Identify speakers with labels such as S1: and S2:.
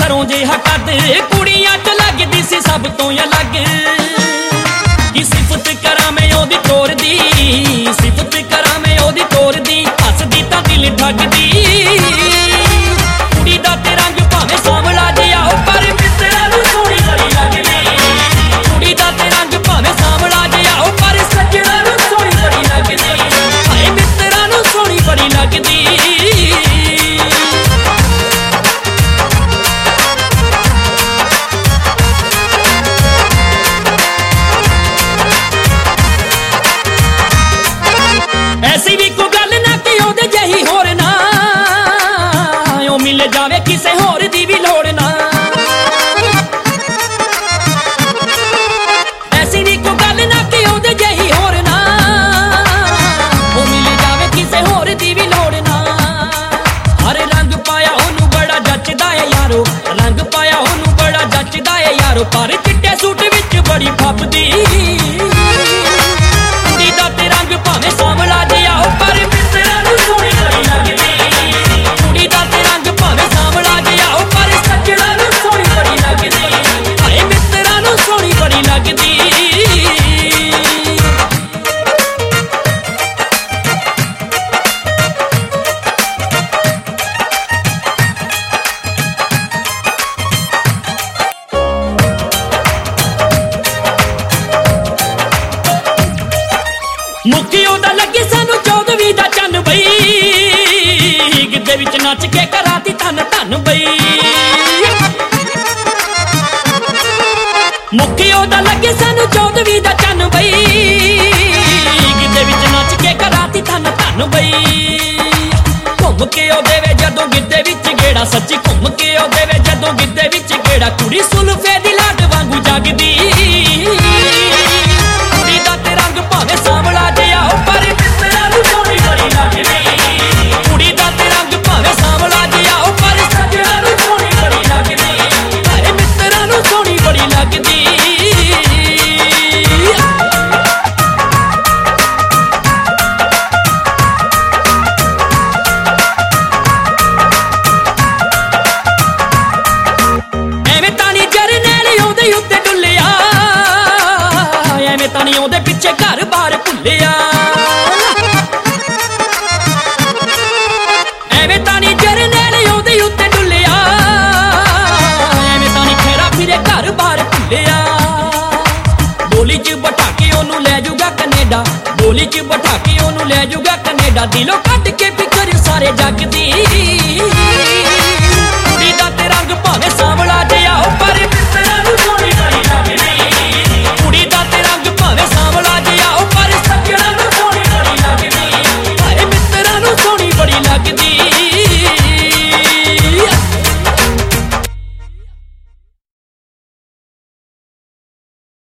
S1: घरों जिहा कद कुड़ियां च लगदी सी सब तो अलग। कि सिफत करा मैं ओदी टोर दी, सिफत करा मैं ओदी टोर दी, हसदी तां दिल ठगदी। कुड़ी दा ते रंग भावें सांवला जिहा पर मित्तरां नूं सोहणी बड़ी लगदी। कुड़ी दा ते रंग भावें सांवला जिहा पर सज्जणा नूं सोहणी बड़ी लगदी। हाय मित्तरां नूं सोहणी बड़ी लगदी। ऐसी भी कोई गल ना कि ओदे जही होर ना, ओ मिल जावे किसे होर दी भी लोड़ ना। ऐसी भी कोई गल ना कि ओदे जही होर ना, ओ मिल जावे किसे होर दी भी लोड़ ना। हर रंग पाया ओनू बड़ा जचदा है यारो, रंग पाया ओनू बड़ा जचदा है यारो, पर चिट्टे सूट विच बड़ी फपदी। कुड़ी दा ते रंग भावें सांवला जिहा पर मित्तरां नूं सोहणी बड़ी लगदी। कुड़ी दा ते रंग भावें सांवला जिहा पर सज्जणा नूं सोहणी बड़ी लगदी। हाय मित्तरां नूं सोहणी बड़ी लगदी। मुखी ओदा लगे सानू 14वीं दा चन्न बई, गिद्दे विच नच के कराती धन धन बई। मुखी ओदा लगे सानू 14वीं दा चन्न बई, गिद्दे विच नच के कराती धन धन बई। घुम के ओ देवे जदों गिद्दे विच गेड़ा, सच्ची घुम के ओ देवे जदों गिद्दे विच गेड़ा, कुड़ी सुल्फे दी लाड वांगू जगदी। कुड़ी दा ते रंग भावें सांवला जिहा पर मित्तरां नूं सोहणी बड़ी लगदी। कुड़ी दा ते रंग भावें सांवला जिहा पर सज्जणा नूं सोहणी बड़ी लगदी। हाय मित्तरां नूं सोहणी बड़ी लगदी। ਐਵੇਂ ਤਾਂ ਨੀ ਜਰਨੈਲ ਉਹਦੇ ਉੱਤੇ ਡੁੱਲਿਆ, ਐਵੇਂ ਤਾਂ ਨੀ ਉਹਦੇ ਪਿੱਛੇ ਘਰ ਬਾਰ ਭੁੱਲਿਆ। ਐਵੇਂ ਤਾਂ ਨੀ ਜਰਨੈਲ ਉਹਦੇ ਉੱਤੇ ਡੁੱਲਿਆ, ਐਵੇਂ ਤਾਂ ਨੀ ਖੇਰਾ ਫਿਰੇ ਘਰ ਬਾਰ ਭੁੱਲਿਆ। ਬੋਲੀ 'ਚ ਬਿਠਾ ਕੇ ਉਹਨੂੰ ਲੈ ਜਾਊਗਾ ਕੈਨੇਡਾ, ਬੋਲੀ 'ਚ ਬਿਠਾ ਕੇ ਉਹਨੂੰ ਲੈ ਜਾਊਗਾ ਕੈਨੇਡਾ, ਦਿਲੋਂ ਕੱਢ ਕੇ ਫਿਕਰ ਸਾਰੇ ਜੱਗ ਦੀ।